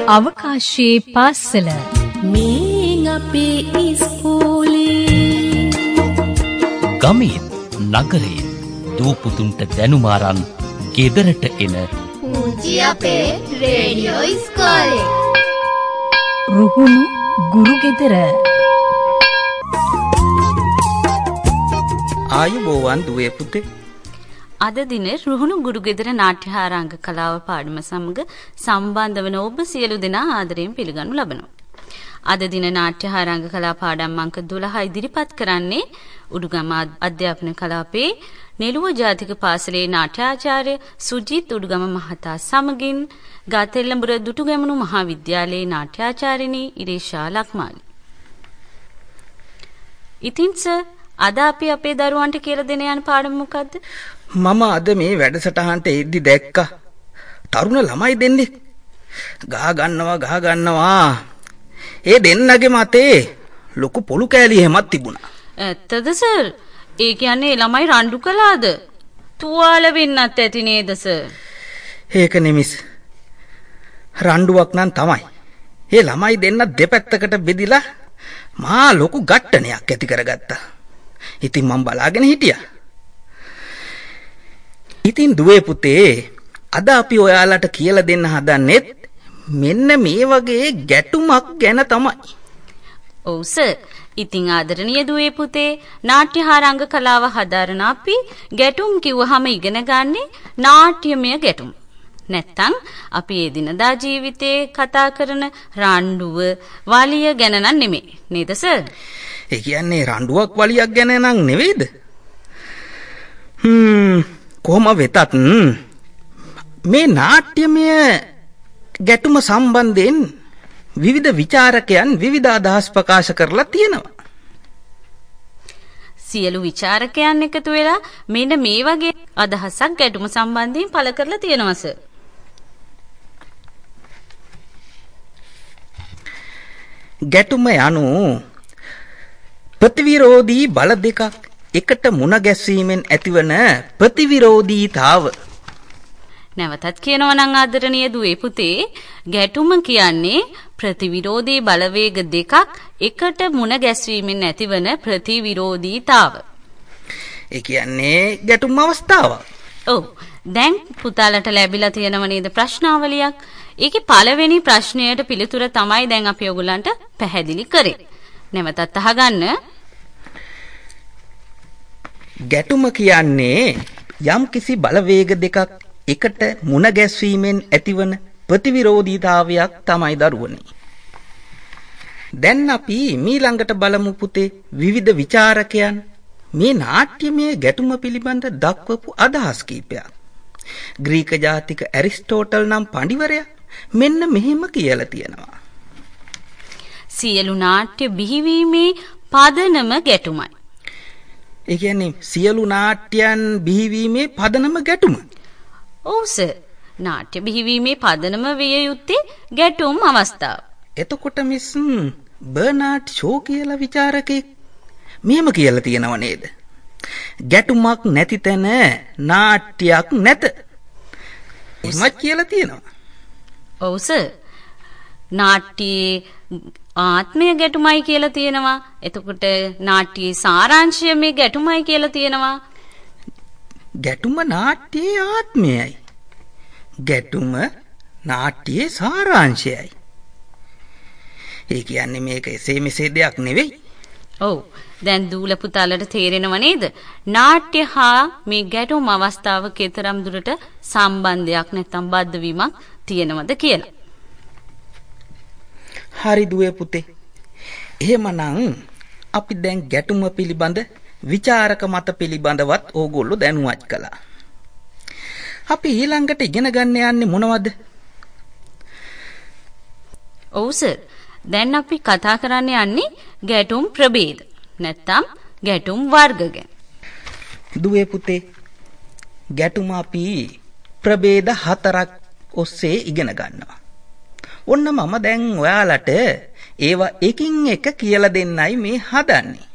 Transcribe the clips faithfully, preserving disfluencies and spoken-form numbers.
අවකාශයේ පාසල මේ අපේ ඉස්කෝලේ ගමේ නගරේ දූපුතුන්ට දැනුම අරන් ගෙදරට එන පුංචි අපේ රේඩියෝ ඉස්කෝලේ රුහුණු ගුරු ගෙදර ආයුබෝවන් දුවේ පුතේ. අද දින රුහුණු ගුරු ගෙදර නාට්‍යහාරාංග කලාව පාඩම සමග සම්බන්ධ වන ඔබ සියලු දෙනා ආදරයෙන් පිළිගනු ලබනවා. අද දින නාට්‍යහාරාංග කලා පාඩම් අංක දොළහ ඉදිරිපත් කරන්නේ උඩුගම අධ්‍යාපන කලාපේ නෙළුව ජාතික පාසලේ නාට්‍යාචාර්ය සුජිත් උඩුගම මහතා සමගින් ගාතෙල්ලඹුර දුටුගැමුණු මහාවිද්‍යාලයේ නාට්‍යාචාර්යනී ඉරේෂා ලක්මාලි. ඉතින් සර් අද අපි අපේ දරුවන්ට කියලා දෙන යන පාඩම මොකද්ද? මම අද මේ වැඩසටහනට එද්දි දැක්කා තරුණ ළමයි දෙන්නේ ගහ ගන්නවා ගහ ගන්නවා. ඒ දෙන්නගේ මතේ ලොකු පොළු කෑලි හැමක් තිබුණා. ඇත්තද සර්? ඒ කියන්නේ ළමයි රණ්ඩු කළාද? තුවාල වෙන්නත් ඇති නේද සර්? ඒක නෙමිස්. රණ්ඩුවක් නම් තමයි. ඒ ළමයි දෙන්න දෙපැත්තකට බෙදිලා මා ලොකු ගැට්ටනයක් ඇති කරගත්තා. ඉතින් මම බලාගෙන හිටියා. ඉතින් දුවේ පුතේ අද අපි ඔයාලට කියලා දෙන්න හදන්නෙත් මෙන්න මේ වගේ ගැටුමක් ගැන තමයි. ඔව් සර්. ඉතින් ආදරණීය දුවේ පුතේ නාට්‍යහාරාංග කලාව හදාරන අපි ගැටුම් කිව්වහම ඉගෙන ගන්නේ නාට්‍යමය ගැටුම්. නැත්තම් අපි ඒ දිනදා ජීවිතේ කතා කරන රණ්ඩුව වලිය ගැන නම් නෙමෙයි. නේද සර්? ඒ කියන්නේ රණ්ඩුවක් වලියක් ගැන නම් නෙවෙයිද? හ්ම් කොහොම වෙතත් මේ නාට්‍යමය ගැටුම සම්බන්ධයෙන් විවිධ විචාරකයන් විවිධ අදහස් ප්‍රකාශ කරලා තියෙනවා. සියලු විචාරකයන් එකතු වෙලා මෙන්න මේ වගේ අදහසක් ගැටුම සම්බන්ධයෙන් පළ කරලා තියෙනවා සර්. ගැටුම යනු ප්‍රතිවිරෝධී බල දෙකක් එකට මුණ ගැස්වීමෙන් ඇතිවන ප්‍රතිවිරෝධීතාව. නැවතත් කියනවා නම් ආදරණීය දුවේ පුතේ ගැටුම කියන්නේ ප්‍රතිවිරෝධී බලවේග දෙකක් එකට මුණ ගැස්වීමෙන් ඇතිවන ප්‍රතිවිරෝධීතාව. ඒ කියන්නේ ගැටුම් අවස්ථාවක්. ඔව්. දැන් පුතාලට ලැබිලා තියෙනව නේද ප්‍රශ්නාවලියක්? ඒකේ පළවෙනි ප්‍රශ්නයට පිළිතුර තමයි දැන් අපි ඔයගලන්ට පැහැදිලි කරේ. නැවතත් අහගන්න. ගැටුම කියන්නේ යම් කිසි බලවේග දෙකක් එකට මුණ ගැස්වීමෙන් ඇතිවන ප්‍රතිවිරෝධීතාවයක් තමයි දරුවනේ. දැන් අපි මීළඟට බලමු පුතේ විවිධ විචාරකයන් මේ නාට්‍යමය ගැටුම පිළිබඳ දක්වපු අදහස් කීපයක්. ග්‍රීක ජාතික ඇරිස්ටෝටල් නම් පඬිවරයා මෙන්න මෙහෙම කියලා තියෙනවා. සියලු නාට්‍ය බිහිවීමේ පදනම ගැටුමයි. ඒ කියන්නේ සියලු නාට්‍යයන් බිහිවීමේ පදනම ගැටුම. ඔව් සර්. නාට්‍ය බිහිවීමේ පදනම විය යුත්තේ ගැටුම් අවස්ථාව. එතකොට මිස් බර්නාඩ් ෂෝ කියලා විචාරකෙක් මෙහෙම කියලා තියෙනව නේද? ගැටුමක් නැති තැන නාට්‍යයක් නැත. එහෙමත් කියලා තියෙනවා. ඔව් සර්. නාට්‍යයේ ආත්මය ගැටුමයි කියලා තියෙනවා. එතකොට නාට්‍යයේ සාරාංශය මේ ගැටුමයි කියලා තියෙනවා. ගැටුම නාට්‍යයේ ආත්මයයි. ගැටුම නාට්‍යයේ සාරාංශයයි. ඒ කියන්නේ මේක එසේ මෙසේ දෙයක් නෙවෙයි. ඔව්. දැන් දූල පුතාලට තේරෙනව නේද? නාට්‍ය හා මේ ගැටුම් අවස්ථාව කතරම් දුරට සම්බන්ධයක් නැත්නම් බද්ධ වීමක් තියෙනවද කියලා. හරි දුවේ පුතේ. එහෙමනම් අපි දැන් ගැටුම පිළිබඳ විචාරක මත පිළිබඳවත් ඕගොල්ලෝ දැනුවත් කළා. අපි ඊළඟට ඉගෙන ගන්න යන්නේ මොනවද? ඔව් සර්. දැන් අපි කතා කරන්න යන්නේ ගැටුම් ප්‍රභේද නැත්නම් ගැටුම් වර්ග ගැන. දුවේ පුතේ ගැටුම අපි ප්‍රභේද හතරක් ඔස්සේ ඉගෙන ගන්නවා. ඔන්න මම දැන් ඔයාලට ඒවා එකින් එක කියලා දෙන්නයි මේ හදන්නේ.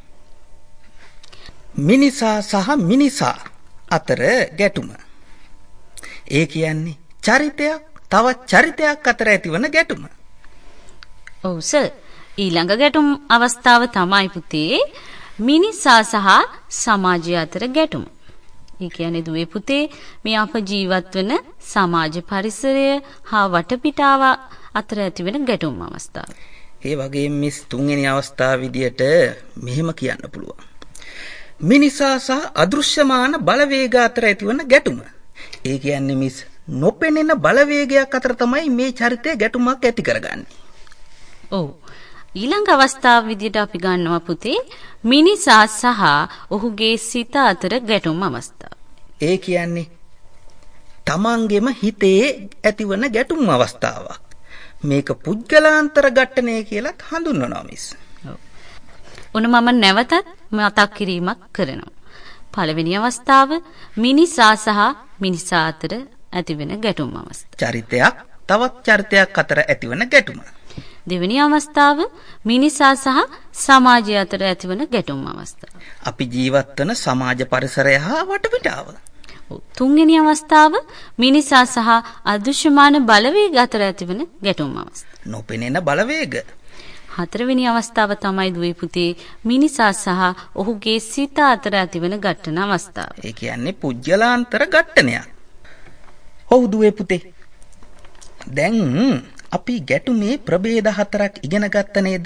මිනිසා සහ මිනිසා අතර ගැටුම. ඒ කියන්නේ චරිතයක් තවත් චරිතයක් අතර ඇතිවන ගැටුම. ඔව් සර්. ඊළඟ ගැටුම් අවස්ථාව තමයි පුතේ මිනිසා සහ සමාජය අතර ගැටුම. ඒ කියන්නේ දුවේ පුතේ මේ අප ජීවත් වන සමාජ පරිසරය හා වටපිටාව අතර ඇතිවෙන ගැටුම් අවස්ථාව. ඒ වගේම මිස් තුන්වෙනි අවස්ථාව විදියට මෙහෙම කියන්න පුළුවන්. මිනිසා සහ අදෘශ්‍යමාන බලවේග අතර ඇතිවන ගැටුම. ඒ කියන්නේ මිස් නොපෙනෙන බලවේගයක් අතර තමයි මේ චරිතය ගැටුමක් ඇති කරගන්නේ. ඔව්. ඊළඟ අවස්ථාව විදියට අපි ගන්නවා පුතේ මිනිසා සහ ඔහුගේ සිත අතර ගැටුම් අවස්ථාව. ඒ කියන්නේ තමන්ගේම හිතේ ඇතිවන ගැටුම් අවස්ථාවක්. මේක පුද්ගලාන්තර ඝට්ටනය කියලා හඳුන්වනවා මිස්. ඔව්. උන මම නැවතත් මතක් කිරීමක් කරනවා. පළවෙනි අවස්ථාව මිනිසා සහ මිනිසා අතර ඇතිවෙන ගැටුම් අවස්ථාව. චරිතයක් තවත් චරිතයක් අතර ඇතිවන ගැටුම. දෙවෙනි අවස්ථාව මිනිසා සහ සමාජය අතර ඇතිවන ගැටුම් අවස්ථාව. අපි ජීවත් වන සමාජ පරිසරය හා වටපිටාව. තුන්වෙනි අවස්ථාව මිනිසා සහ අදෘශ්‍යමාන බලවේග අතර ඇතිවන ගැටුම් අවස්ථාව. නොපෙනෙන බලවේග. හතරවෙනි අවස්ථාව තමයි දුවේ පුතේ මිනිසා සහ ඔහුගේ සිත අතර ඇතිවන ඝට්ටන අවස්ථාව. ඒ කියන්නේ පුජ්‍යලාන්තර ඝට්ටනයක්. ඔව් දුවේ පුතේ. දැන් අපි ගැටුමේ ප්‍රභේද හතරක් ඉගෙන ගත්ත නේද?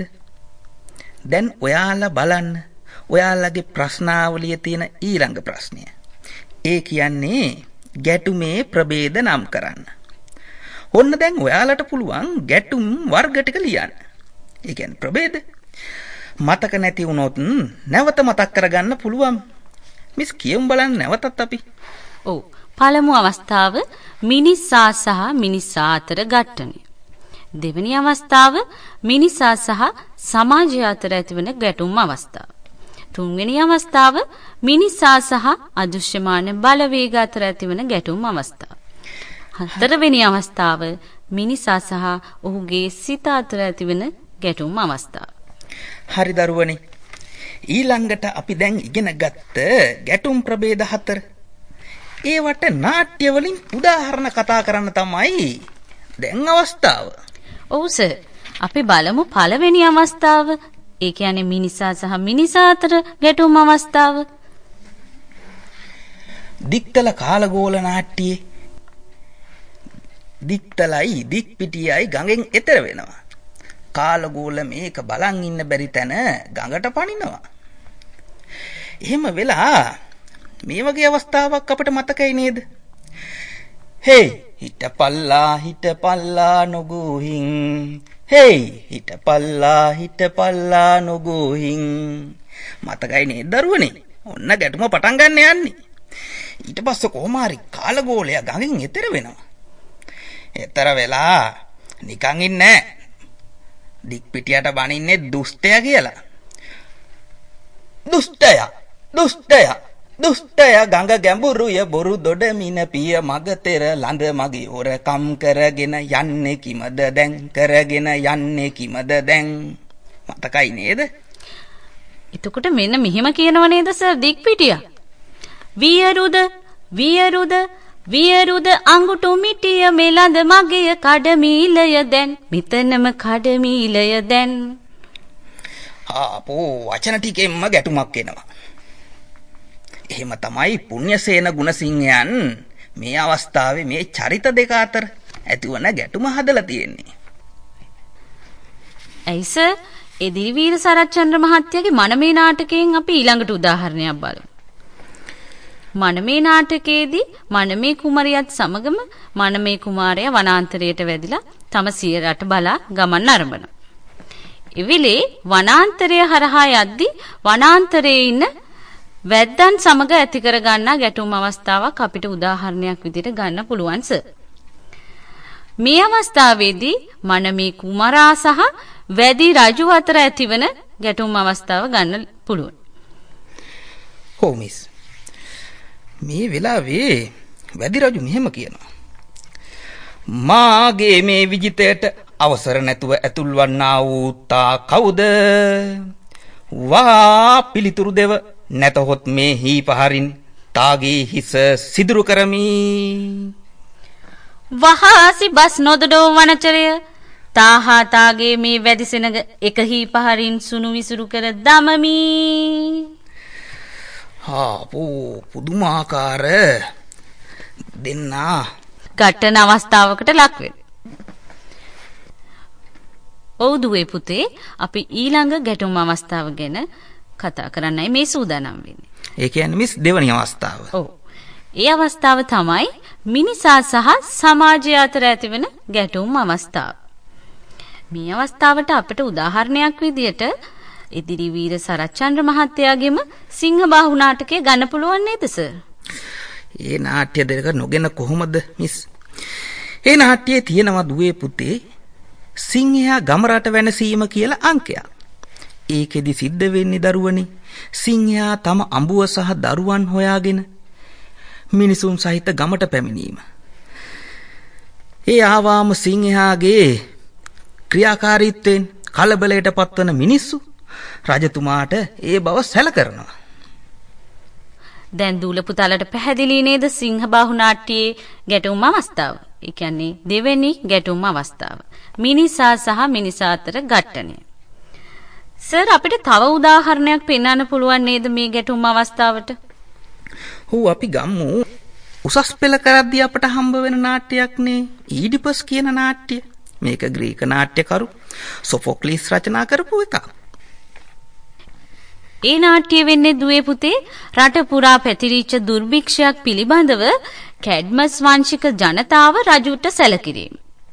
දැන් ඔයාලා බලන්න ඔයාලගේ ප්‍රශ්නාවලියේ තියෙන ඊළඟ ප්‍රශ්නය. ඒ කියන්නේ ගැටුමේ ප්‍රභේද නම් කරන්න. ඔන්න දැන් ඔයාලට පුළුවන් ගැටුම් වර්ග ටික ලියන්න. ඒ කියන්නේ ප්‍රභේද. මතක නැති වුණොත් නැවත මතක් කරගන්න පුළුවන්. මිස් කියමු බලන්න නැවතත් අපි. ඔව්. පළමු අවස්ථාව මිනිසා සහ මිනිසා අතර ඝට්ටනය. දෙවෙනි අවස්ථාව මිනිසා සහ සමාජය අතර ඇතිවන ගැටුම් අවස්ථාව. තුන්වෙනි අවස්ථාව මිනිසා සහ අදෘශ්‍යමාන බලවේග අතර ඇතිවන ගැටුම් අවස්ථාව. හතරවෙනි අවස්ථාව මිනිසා සහ ඔහුගේ සිත අතර ඇතිවන ගැටුම් අවස්ථාව. හරි දරුවනේ. ඊළඟට අපි දැන් ඉගෙන ගත්ත ගැටුම් ප්‍රභේද හතර. ඒවට නාට්‍ය වලින් උදාහරණ කතා කරන්න තමයි දැන් අවස්ථාව. ඔව් සර්. අපි බලමු පළවෙනි අවස්ථාව. ඒ කියන්නේ මිනිසා සහ මිනිසා අතර ගැටුම් අවස්ථාව. දික්තල කාලගෝල නාට්‍යයේ දික්තලයි දික්පිටියයි ගඟෙන් එතර වෙනවා. කාලගෝල මේක බලන් ඉන්න බැරි තැන ගඟට පනිනවා. එහෙම වෙලා මේ වගේ අවස්ථාවක් අපිට මතකයි නේද? හේ හිටපල්ලා හිටපල්ලා නොගෝහින් හේ හිටපල්ලා හිටපල්ලා නොගෝහින් මතකයි නේද දරුවනේ? ඔන්න ගැටුම පටන් ගන්න යන්නේ. ඊට පස්සේ කොහොම හරි කාලගෝලයා ගඟෙන් එතර වෙනවා. එතර වෙලා නිකන් ඉන්නේ දික්පිටියට බනින්නේ දුෂ්ටයා කියලා. දුෂ්ටයා දුෂ්ටයා දුෂ්ටයා ගඟ ගැඹුරුය බොරු දොඩ මින පිය මග තෙර ළඳ මගේ හොරකම් කරගෙන යන්නේ කිමද දැන් කරගෙන යන්නේ කිමද දැන් මතකයි නේද? එතකොට මෙන්න මෙහෙම කියනව නේද සර් දික්පිටියා? වියරුද වියරුද වියරුද අඟුටු මිටිය මෙලඳ මගේ කඩමීලය දැන් මෙතනම කඩමීලය දැන්. ආපෝ වචන ටිකෙන්ම ගැටුමක් එනවා. එහෙම තමයි පුණ්‍යසේන ගුණසිංහයන් මේ අවස්ථාවේ මේ චරිත දෙක අතර ඇතිවන ගැටුම හදලා තියෙන්නේ. ඇයි සර්? එදිරිවීර සරච්චන්ද්‍ර මහත්තයාගේ මනමේ නාටකයෙන් අපි ඊළඟට උදාහරණයක් බලමු. මනමේ නාටකයේදී මනමේ කුමරියත් සමගම මනමේ කුමාරයා වනාන්තරයට වැදිලා තම සිය රට බලා ගමන් අරඹනවා. එවිලේ වනාන්තරය හරහා යද්දී වනාන්තරයේ ඉන්න වැද්දන් සමග ඇති කර ගන්නා ගැටුම් අවස්ථාවක් අපිට උදාහරණයක් විදිහට ගන්න පුළුවන් සර්. මේ අවස්ථාවේදී මනමේ කුමාරා සහ වැදි රජු අතර ඇතිවන ගැටුම් අවස්ථාව ගන්න පුළුවන්. හෝ මිස් මේ වෙලාවේ වැදි රජු මෙහෙම කියනවා. මාගේ මේ විජිතයට අවසර නැතුව ඇතුල් වන්නා වූ තා කවුද? වා පිළිතුරු දෙව නැතහොත් මේ හීපහරින් තාගේ හිස සිදුරු කරමි. වහාසි බස් නොදඩෝ වනචරය තාහා තාගේ මේ වැදිසෙනග එක හීපහරින් සුණු විසුරු කර දමමි. ආපෝ පුදුමාකාර දෙන්නා ගැටෙන අවස්ථාවකට ලක් වෙන. ඔව් දුවේ පුතේ අපි ඊළඟ ගැටුම් අවස්ථාව ගැන කතා කරන්නයි මේ සූදානම් වෙන්නේ. ඒ කියන්නේ මිස් දෙවනි අවස්ථාව. ඔව්. ඒ අවස්ථාව තමයි මිනිසා සහ සමාජය අතර ඇතිවන ගැටුම් අවස්ථාව. මේ අවස්ථාවට අපිට උදාහරණයක් විදියට ඉදිරිවීර සරච්චන්ද්‍ර මහත්තයාගේම සිංහබාහු නාටකය ගන්න පුළුවන් නේද සර්? ඒ නාට්‍ය දෙක නොගෙන කොහොමද මිස්? ඒ නාට්‍යයේ තියෙනවා දුවේ පුතේ සිංහයා ගමරට වෙනසීම කියලා අංකයක්. ඒකෙදි සිද්ධ වෙන්නේ දරුවනේ සිංහයා තම අඹුව සහ දරුවන් හොයාගෙන මිනිසුන් සහිත ගමට පැමිණීම. ඒ ආවාම සිංහයාගේ ක්‍රියාකාරීත්වයෙන් කලබලයට පත්වන මිනිස්සු රජතුමාට ඒ බව සැල කරනවා. දැන් දූල පුතාලට පැහැදිලි නේද සිංහබාහු නාට්‍යයේ ගැටුම් අවස්ථාව? ඒ කියන්නේ දෙවෙනි ගැටුම් අවස්ථාව. මිනිසා සහ මිනිසා අතර ගැටණය. සර් අපිට තව උදාහරණයක් පෙන්වන්න පුළුවන් නේද මේ ගැටුම් අවස්ථාවට? හො අපි ගමු උසස් පෙළ කරද්දී අපට හම්බ වෙන නාට්‍යයක් නේ ඊඩිපස් කියන නාට්‍ය. මේක ග්‍රීක නාට්‍යකරු සොෆොක්ලිස් රචනා කරපු එකක්. ඒ නාට්‍ය වෙන්නේ දුවේ පුතේ රට පුරා පැතිරිච්ච දුර්භික්ෂයක් පිළිබඳව කැඩ්මස් වංශික ජනතාව රජුට සැලකිරීම.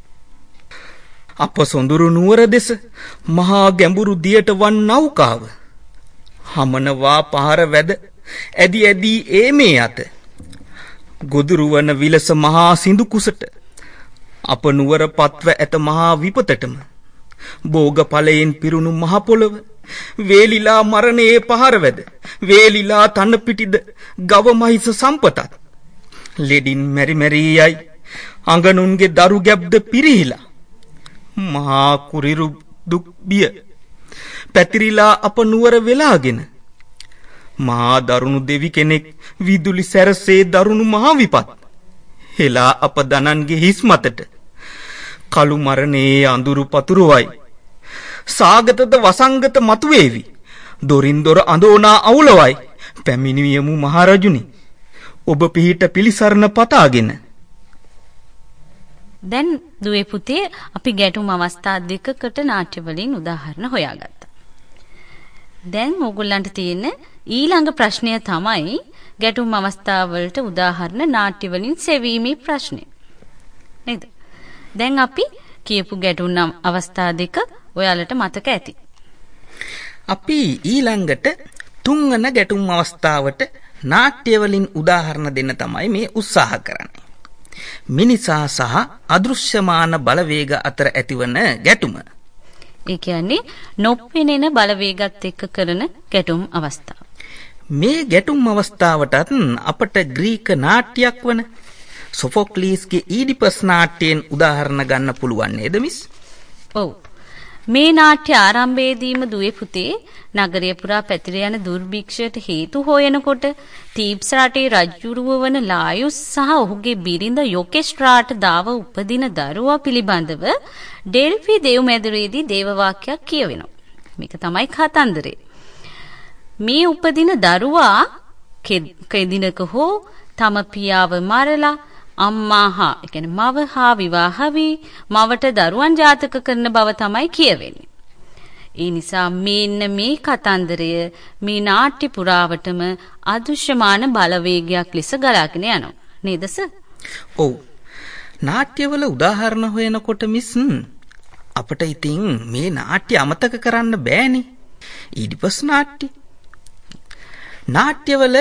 අප සොඳුරු නුවර දෙස මහා ගැඹුරු දියට වන් නෞකාව හමනවා පහර වැද ඇදි ඇදී ඒ මේ අත ගොදුරු වන විලස මහා සිඳු කුසට අප නුවර පත්ව ඇත මහා විපතටම භෝග ඵලයෙන් පිරුණු මහ පොළව වේලිලා මරණේ පහර වැද වේලිලා තන පිටිද ගව මහිස සම්පතත් ලෙඩින් මෙරි මෙරි යයි අඟනුන්ගේ දරු ගැබ්ද පිරිහිලා මහා කුරිරු දුක් බිය පැතිරිලා අප නුවර වෙලාගෙන මහා දරුණු දෙවි කෙනෙක් විදුලි සැරසේ දරුණු මහා විපත් හෙලා අප දනන්ගේ හිස් මතට කළු මරණේ අඳුරු පතුරුවයි සාගතද වසංගත මතුවේවි දොරින් දොර අඳෝනා අවුලවයි පැමිණියමු මහරජුනි ඔබ පිහිට පිලිසරණ පතාගෙන. දැන් දුවේ පුතේ අපි ගැටුම් අවස්ථා දෙකකට නාට්‍ය වලින් උදාහරණ හොයාගත්තා. දැන් ඕගොල්ලන්ට තියෙන ඊළඟ ප්‍රශ්නය තමයි ගැටුම් අවස්ථාවලට උදාහරණ නාට්‍ය වලින් සෙවීමේ ප්‍රශ්නය. නේද? දැන් අපි කියපු ගැටුම් අවස්ථා දෙක ඔයාලට මතක ඇති. අපි ඊළඟට තුන්වන ගැටුම් අවස්ථාවට නාට්‍ය වලින් උදාහරණ දෙන්න තමයි මේ උත්සාහ කරන්නේ. මිනිසා සහ අදෘශ්‍යමාන බලවේග අතර ඇතිවන ගැටුම. ඒ කියන්නේ නොපෙනෙන බලවේගත් එක්ක කරන ගැටුම් අවස්ථාව. මේ ගැටුම් අවස්ථාවටත් අපට ග්‍රීක නාට්‍යයක් වන සොෆොක්ලීස්ගේ ඊඩිපස් නාට්‍යයෙන් උදාහරණ ගන්න පුළුවන් නේද මිස්? ඔව්. මේ නාට්‍ය ආරම්භයේදීම දුවේ පුතේ නගරය පුරා පැතිර යන දුර්භික්ෂයට හේතු හොයනකොට තීබ්ස් රටේ රජුරුව වන ලායුස් සහ ඔහුගේ බිරිඳ යොකෙස්ට්‍රාට දාව උපදින දරුවා පිළිබඳව ඩෙල්ෆි දේව මැදුරේදී දේව වාක්‍යයක් කියවෙනවා. මේක තමයි කතන්දරේ. මේ උපදින දරුවා කෙදිනක හෝ තම පියාව මරලා අම්මා හා ඒ කියන්නේ මව හා විවාහ වී මවට දරුවන් ජාතක කරන බව තමයි කියවෙන්නේ. ඒ නිසා මේන්න මේ කතන්දරය මේ නාට්‍ය පුරාවටම අදෘශ්‍යමාන බලවේගයක් ලෙස ගලාගෙන යනවා. නේද සර්? ඔව්. නාට්‍යවල උදාහරණ හොයනකොට මිස් අපිට ඉතින් මේ නාට්‍ය අමතක කරන්න බෑනේ. ඊඩිපස් නාට්‍ය. නාට්‍යවල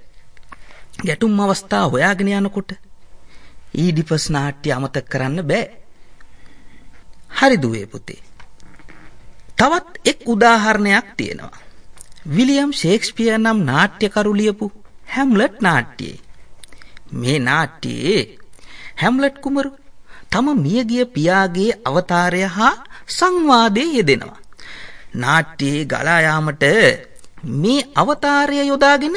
ගැටුම් අවස්ථා හොයාගෙන යනකොට ඊඩිපස් නාට්‍ය අමතක කරන්න බෑ. හරි දුවේ පුතේ. තවත් එක් උදාහරණයක් තියෙනවා. විලියම් ෂේක්ස්පියර් නම් නාට්‍යකරු ලියපු හැම්ලට් නාට්‍යයේ. මේ නාට්‍යයේ හැම්ලට් කුමරු තම මියගිය පියාගේ අවතාරය හා සංවාදයේ යෙදෙනවා. නාට්‍යයේ ගලා යාමට මේ අවතාරය යොදාගෙන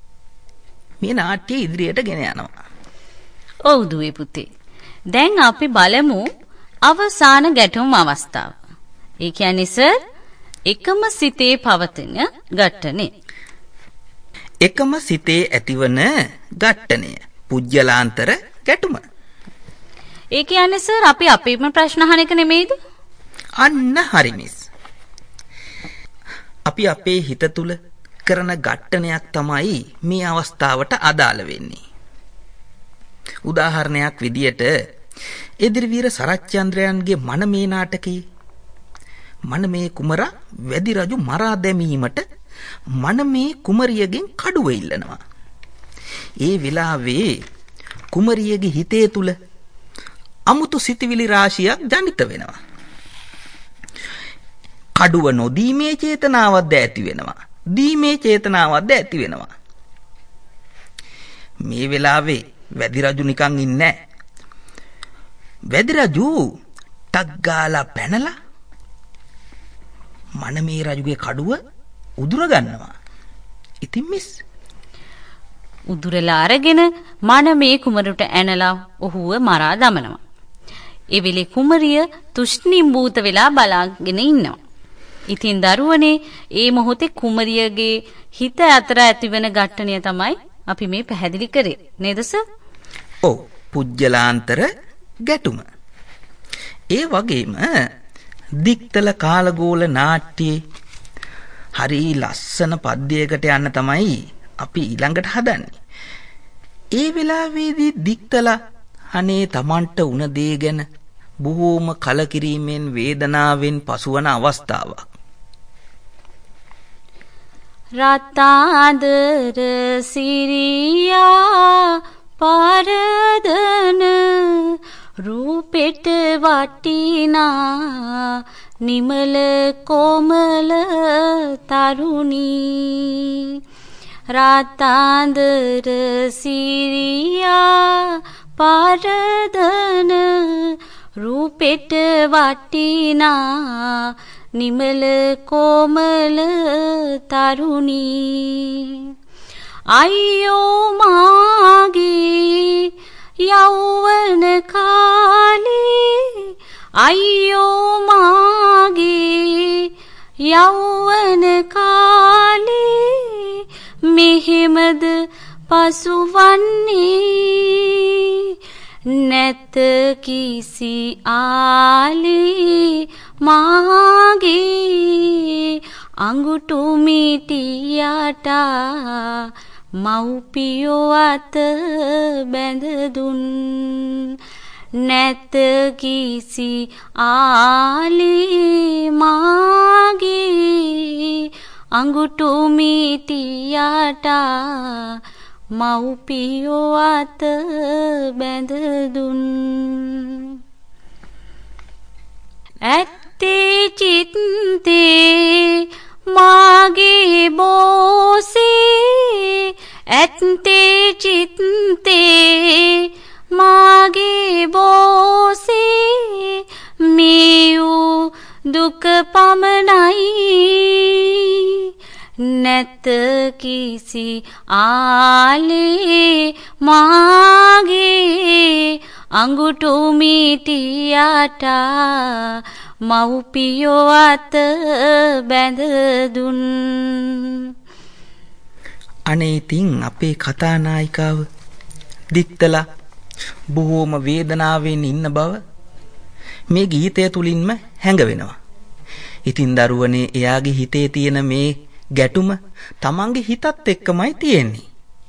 මේ නාට්‍ය ඉදිරියට ගෙන යනවා. ඔව් දුවේ පුතේ. දැන් අපි බලමු අවසාන ගැටුම් අවස්ථාව. ඒ කියන්නේ සර් එකම සිතේ පවතින ඝට්ටනය. එකම සිතේ ඇතිවන ඝට්ටනය පුජ්‍යලාන්තර ගැටුම. ඒ කියන්නේ සර් අපි අපේම ප්‍රශ්න අහන එක නෙමෙයිද? අන්න හරි මිස්. අපි අපේ හිත තුල කරන ඝට්ටනයක් තමයි මේ අවස්ථාවට අදාළ වෙන්නේ. උදාහරණයක් විදියට එදිරිවීර සරච්චන්ද්‍රයන්ගේ මනමේ නාටකයේ මනමේ කුමරා වැදි රජු මරා දැමීමට මනමේ කුමරියගෙන් කඩුව ඉල්ලනවා. ඒ වෙලාවේ කුමරියගේ හිතේ තුල අමුතු සිතිවිලි රාශියක් ජනිත වෙනවා. කඩුව නොදීමේ චේතනාවක්ද ඇති වෙනවා. දීමේ චේතනාවක්ද ඇති වෙනවා. මේ වෙලාවේ වැදි රජු නිකන් ඉන්නේ නැහැ. වැදි රජු ටක් ගාලා පැනලා මනමේ රජුගේ කඩුව උදුර ගන්නවා. ඉතින් මිස් උදුරලා අරගෙන මනමේ කුමරුට ඇනලා ඔහුව මරා දමනවා. ඒ වෙලේ කුමරිය තුෂ්ණිම්බූත වෙලා බලාගෙන ඉන්නවා. ඉතින් දරුවනේ ඒ මොහොතේ කුමරියගේ හිත අතර ඇතිවෙන ඝට්ටනය තමයි අපි මේ පැහැදිලි කරේ නේද සර්? ඔව් පුජ්‍යලාන්තර ගැටුම. ඒ වගේම දික්තල කාලගෝල නාට්‍යයේ හරි ලස්සන පද්‍යයකට යන්න තමයි අපි ඊළඟට හදන්නේ. ඒ වෙලාවේදී දික්තල අනේ Tamanට උන දේ ගැන බොහෝම කලකිරීමෙන් වේදනාවෙන් පසුවන අවස්ථාවක්. රතාදර සිරියා පාරදන රූපෙට වටිනා නිමල කොමල තරුණී රතාදර සිරියා පාරදන රූපෙට වටිනා නිමල කොමල තරුණී අයියෝ මාගේ යෞවන කාලේ අයියෝ මාගේ යෞවන කාලේ මෙහෙමද පසුවන්නේ නැත කිසි ආලේ මාගේ අඟුටු මිටියට මව්පියෝ අත බැඳ දුන් නැත කිසි ආලේ මාගේ අඟුටු මිටියට මව්පියෝ අත බැඳ දුන් ඇත්තේ චිත්තේ මාගේ බෝසේ ඇත්තේ චිත්තේ මාගේ බෝසේ මියූ දුක පමණයි නැත කිසි ආලේ මාගේ අඟුටු මිටියට මව්පියෝ අත බැඳ දුන් අනේ ඉතින් අපේ කතානායිකාව දික්තලා බොහෝම වේදනාවෙන් ඉන්න බව මේ ගීතය තුලින්ම හැඟවෙනවා. ඉතින් දරුවනේ එයාගේ හිතේ තියෙන මේ ගැටුම තමන්ගේ හිතත් එක්කමයි තියෙන්නේ.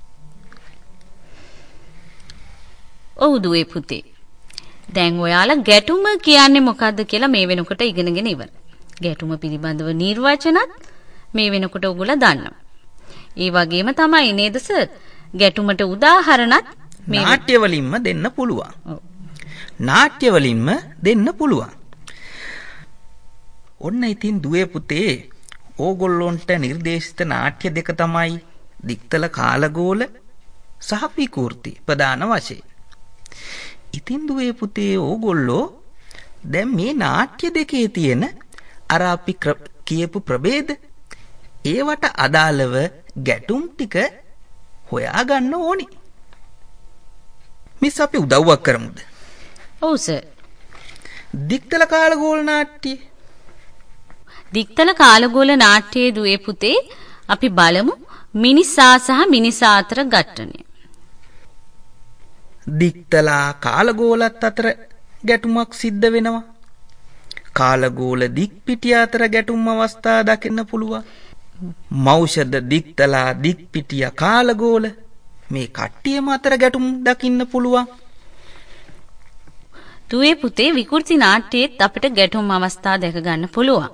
ඔව් දුවේ පුතේ. දැන් ඔයාලා ගැටුම කියන්නේ මොකද්ද කියලා මේ වෙනකොට ඉගෙනගෙන ඉවර. ගැටුම පිළිබඳව නිර්වචනත් මේ වෙනකොට ඔයගොල්ලෝ දන්නවා. ඒ වගේම තමයි නේද සර්? ගැටුමට උදාහරණත් මේ නාට්‍ය වලින්ම දෙන්න පුළුවන්. ඔව්. නාට්‍ය වලින්ම දෙන්න පුළුවන්. ඔන්න ඉතින් දුවේ පුතේ ඕගොල්ලොන්ට නිර්දේශිත නාට්‍ය දෙක තමයි දික්තල කාලගෝල සහ විකෘති ප්‍රධාන වශයෙන්. ඉතින් දුවේ පුතේ ඕගොල්ලෝ දැන් මේ නාට්‍ය දෙකේ තියෙන අර අපි කියපු ප්‍රභේද ඒවට අදාළව ගැටුම් ටික හොයා ගන්න ඕනි. මිස් අපි උදව්වක් කරමුද? ඔව් සර්. දික්තල කාලගෝල නාට්‍ය. දික්තල කාලගෝල නාට්‍යයේ දුවේ පුතේ අපි බලමු මිනිසා සහ මිනිසා අතර ගැටුණේ. දික්තලා කාලගෝලත් අතර ගැටුමක් සිද්ධ වෙනවා. කාලගෝල දික්පිටිය අතර ගැටුම් අවස්ථා දකින්න පුළුවන්. මෞෂධ දික්තලා දික්පිටිය කාලගෝල මේ කට්ටියම අතර ගැටුම් දකින්න පුළුවන්. දුවේ පුතේ විකෘති නාට්‍යයේත් අපිට ගැටුම් අවස්ථා දැක ගන්න පුළුවන්.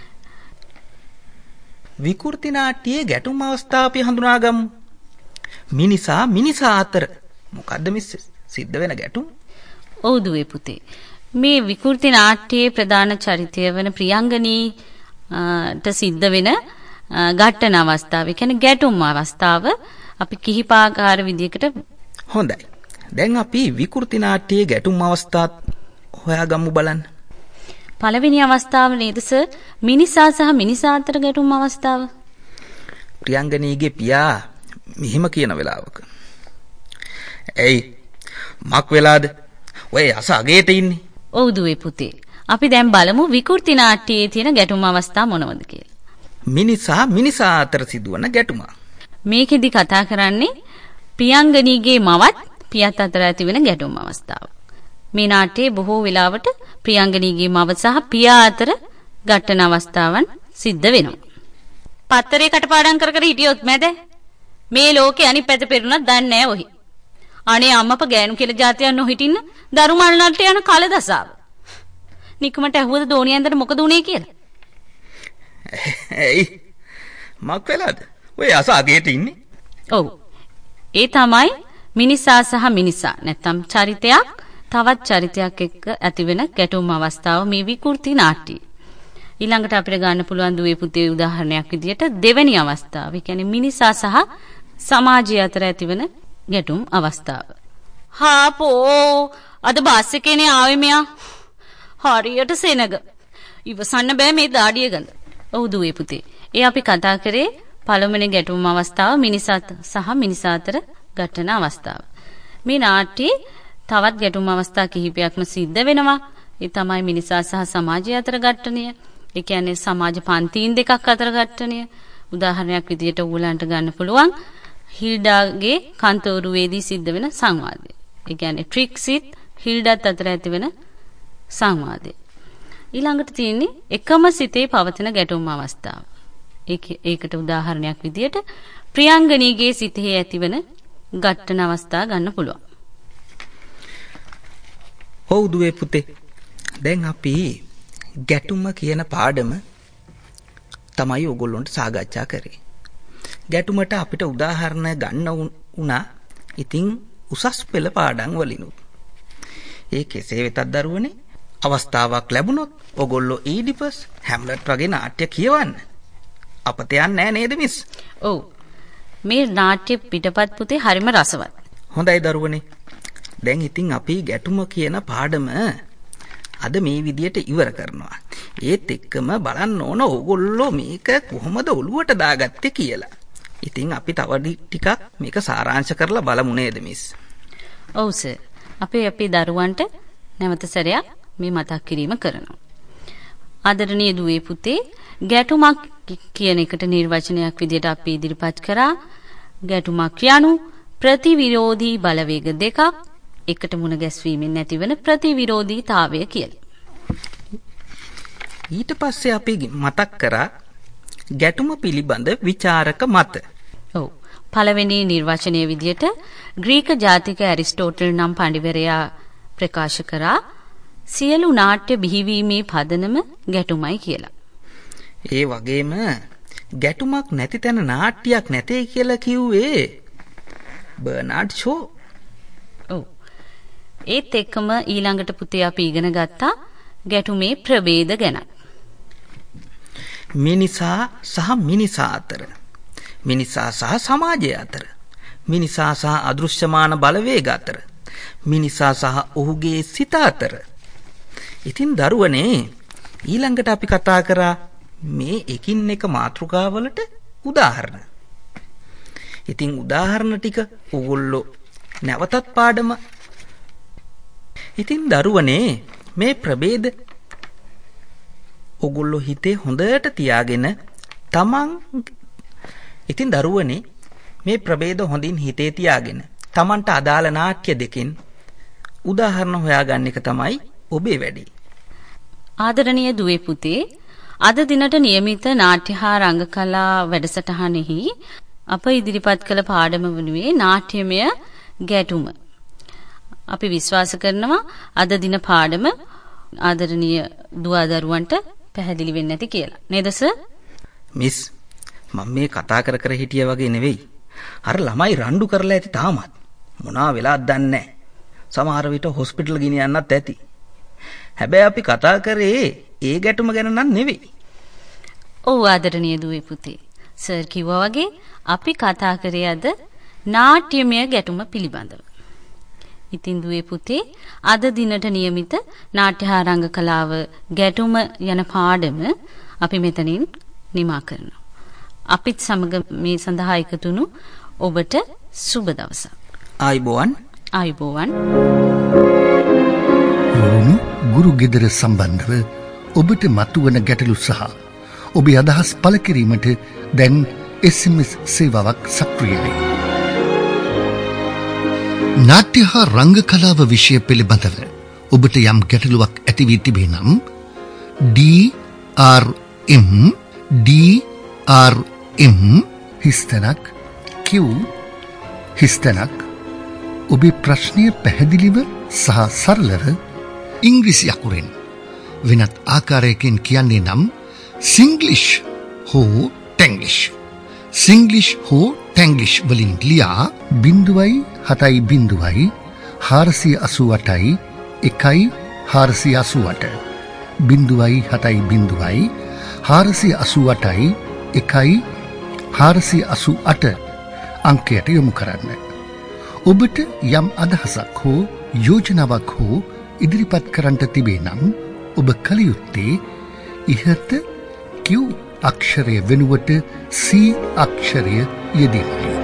විකෘති නාට්‍යයේ ගැටුම් අවස්ථා අපි හඳුනාගමු. මිනිසා මිනිසා අතර මොකද්ද මිස් සිද්ධ වෙන ගැටුම්? ඔව් දුවේ පුතේ. මේ විකෘති නාට්‍යයේ ප්‍රධාන චරිතය වන ප්‍රියංගනීට සිද්ධ වෙන ගැටන අවස්ථාව, ඒ කියන්නේ ගැටුම් අවස්ථාව අපි කිහිපාකාර විදිහකට හොඳයි. දැන් අපි විකෘති නාට්‍යයේ ගැටුම් අවස්ථාත් හොයාගමු බලන්න. පළවෙනි අවස්ථාව නේද සර්? මිනිසා සහ මිනිසා අතර ගැටුම් අවස්ථාව. ප්‍රියංගනීගේ පියා මෙහිම කියන වෙලාවක. "එයි මක් වෙලාද? ඔය අස අගේට ඉන්නේ." ඔව් දුවේ පුතේ. අපි දැන් බලමු විකෘති නාට්‍යයේ තියෙන ගැටුම් අවස්ථා මොනවද කියලා. මිනිසා මිනිසා අතර සිදුවන ගැටුම. මේකෙදි කතා කරන්නේ ප්‍රියංගනීගේ මවත් පියත් අතර ඇති වෙන ගැටුම් අවස්ථාව. මේ නාට්‍යයේ බොහෝ වෙලාවට ප්‍රියංගනීගේ මව සහ පියා අතර ගැටෙන අවස්ථාවන් සිද්ධ වෙනවා. පත්තරේ කටපාඩම් කර කර හිටියොත් මැද මේ ලෝකේ අනිත් පැත පෙරුණත් දන්නේ නැහැ ඔහි. අනේ අම්මප ගෑනු කියලා જાතියක් නොහිටින්න දරුමල් නට්ට යන කලදසාව. නිකමට ඇහුවද දෝනියෙන්දට මොකද උනේ කියලා? "එයි මක් වෙලාද? ඔය අස අගේට ඉන්නේ." ඔව්. ඒ තමයි මිනිසා සහ මිනිසා නැත්නම් චරිතයක් තවත් චරිතයක් එක්ක ඇතිවෙන ගැටුම් අවස්ථාව මේ විකෘති නාට්‍යය. ඊළඟට අපිට ගන්න පුළුවන් දුවේ පුතේ උදාහරණයක් විදියට දෙවෙනි අවස්ථාව. ඒ කියන්නේ මිනිසා සහ සමාජය අතර ඇතිවෙන ගැටුම් අවස්ථාව. "හාපෝ අද බස් එකේනේ ආවේ මෙයා. හරියට සෙනග. ඉවසන්න බෑ මේ දාඩිය ගඳ." ඔව් දුවේ පුතේ. ඒ අපි කතා කරේ පළවෙනි ගැටුම් අවස්ථාව මිනිසා සහ මිනිසා අතර ගැටෙන අවස්ථාව. මේ නාට්‍යයේ තවත් ගැටුම් අවස්ථා කිහිපයක්ම සිද්ධ වෙනවා. ඒ තමයි මිනිසා සහ සමාජය අතර ගැටණය. ඒ කියන්නේ සමාජ පන්තීන් දෙකක් අතර ගැටණය. උදාහරණයක් විදියට ඌලන්ට ගන්න පුළුවන් හිල්ඩාගේ කන්තෝරුවේදී සිද්ධ වෙන සංවාදය. ඒ කියන්නේ ට්‍රික්සිත් හිල්ඩාත් අතර ඇති වෙන සංවාදය. ඊළඟට තියෙන්නේ එකම සිතේ පවතින ගැටුම් අවස්ථාව. ඒක ඒකට උදාහරණයක් විදියට ප්‍රියංගනීගේ සිතෙහි ඇතිවන ගැටෙන අවස්ථා ගන්න පුළුවන්. ඔව් දුවේ පුතේ. දැන් අපි ගැටුම කියන පාඩම තමයි ඔයගොල්ලන්ට සාකච්ඡා කරේ. ගැටුමට අපිට උදාහරණ ගන්න උනා ඉතින් උසස් පෙළ පාඩම් වලිනුත්. ඒ කෙසේ වෙතත් දරුවනේ අවස්ථාවක් ලැබුණොත් ඔයගොල්ලෝ ඊඩිපස් හැම්ලට් වගේ නාට්‍ය කියවන්න. අපත යන්නේ නැහැ නේද මිස්? ඔව්. මේ නාට්‍ය පිටපත් පුතේ හරිම රසවත්. හොඳයි දරුවනේ. දැන් ඉතින් අපි ගැටුම කියන පාඩම අද මේ විදියට ඉවර කරනවා. ඒත් එක්කම බලන්න ඕන ඕගොල්ලෝ මේක කොහොමද ඔළුවට දාගත්තේ කියලා. ඉතින් අපි තව ටිකක් මේක සාරාංශ කරලා බලමු නේද මිස්? ඔව් සර්. අපි අපේ දරුවන්ට නැවත සැරයක් මේ මතක් කිරීම කරනවා. ආදරණීය දුවේ පුතේ, ගැටුමක් කියන එකට නිර්වචනයක් විදියට අපි ඉදිරිපත් කරා. ගැටුමක් යනු ප්‍රතිවිරෝධී බලවේග දෙකක් එකට මුණ ගැස්වීමෙන් නැතිවන ප්‍රතිවිරෝධීතාවය කියලා. ඊට පස්සේ අපි මතක් කරා ගැටුම පිළිබඳ විචාරක මත. ඔව්. පළවෙනි නිර්වචනයේ විදියට ග්‍රීක ජාතික ඇරිස්ටෝටල් නම් පඬිවරයා ප්‍රකාශ කරා සියලු නාට්‍ය බිහිවීමේ පදනම ගැටුමයි කියලා. ඒ වගේම ගැටුමක් නැති තැන නාට්‍යයක් නැtei කියලා කිව්වේ බර්නාඩ් ෂෝ. ඔව්. ඒත් එක්කම ඊළඟට පුතේ අපි ඉගෙන ගත්තා ගැටුමේ ප්‍රභේද ගැන. මිනිසා සහ මිනිසා අතර, මිනිසා සහ සමාජය අතර, මිනිසා සහ අදෘශ්‍යමාන බලවේග අතර, මිනිසා සහ ඔහුගේ සිත අතර. ඉතින් දරුවනේ ඊළඟට අපි කතා කරා මේ එකින් එක මාතෘකාවලට උදාහරණ. ඉතින් උදාහරණ ටික ඕගොල්ලෝ නැවතත් පාඩම. ඉතින් දරුවනේ මේ ප්‍රභේද ඔගොල්ලෝ හිතේ හොඳට තියාගෙන තමන් ඉතින් දරුවනේ මේ ප්‍රභේද හොඳින් හිතේ තියාගෙන තමන්ට අදාළ නාට්‍ය දෙකෙන් උදාහරණ හොයාගන්න එක තමයි ඔබේ වැඩේ. ආදරණීය දුවේ පුතේ, අද දිනට නියමිත නාට්‍ය හා රංග කලා වැඩසටහනෙහි අප ඉදිරිපත් කළ පාඩම වනුයේ නාට්‍යමය ගැටුම. අපි විශ්වාස කරනවා අද දින පාඩම ආදරණීය දුවා දරුවන්ට පැහැදිලි වෙන්නේ නැති කියලා. නේද සර්? මිස්, මම මේ කතා කර කර හිටියා වගේ නෙවෙයි. අර ළමයි රණ්ඩු කරලා ඇති තාමත්. මොනවා වෙලාද දන්නේ නැහැ. සමහර විට හොස්පිටල් ගෙනියන්නත් ඇති. හැබැයි අපි කතා කරේ ඒ ගැටුම ගැන නම් නෙවෙයි. ඔව් ආදරණීය දුවේ පුතේ. සර් කිව්වා වගේ අපි කතා කරේ අද නාට්‍යමය ගැටුම පිළිබඳව. ඉතින් දුවේ පුතේ, අද දිනට නියමිත නාට්‍ය හා රංග කලාව ගැටුම යන පාඩම අපි මෙතනින් නිමා කරනවා. අපිත් සමග මේ සඳහා එකතුණු ඔබට සුබ දවසක්. ආයුබෝවන්. ආයුබෝවන්. රුහුණු ගුරු ගෙදර සම්බන්ධව ඔබට මතුවන ගැටලු සහ ඔබේ අදහස් පළ කිරීමට දැන් එස් එම් එස් සේවාවක් සක්‍රියයි. නාට්‍ය හා රංග කලාව විෂය පිළිබඳව ඔබට යම් ගැටලුවක් ඇති වී තිබේ නම් ඩී ආර් එම් ඩී ආර් එම් හිස්තැනක් කිව් හිස්තැනක් ඔබේ ප්‍රශ්නය පැහැදිලිව සහ සරලව ඉංග්‍රීසි අකුරෙන් වෙනත් ආකාරයකින් කියන්නේ නම් සිංග්ලිෂ් හෝ ටැන්ග්ලිෂ් සිංග්ලිෂ් හෝ ටැන්ග්ලිෂ් වලින් ලියා බිංදුවයි හතයි බිංදුවයි හාරසිය අසූ අටයි එකයි හාරසිය අසූ අට බිංදුවයි හතයි බිංදුවයි හාරසිය අසූ අටයි එකයි හාරසිය අසූ අට අංකයට යොමු කරන්න. ඔබට යම් අදහසක් හෝ යෝජනාවක් හෝ ඉදිරිපත් කරන්නට තිබේ නම් ඔබ කල යුත්තේ ඉහත Q අක්ෂරය වෙනුවට C අක්ෂරය යෙදීමයි.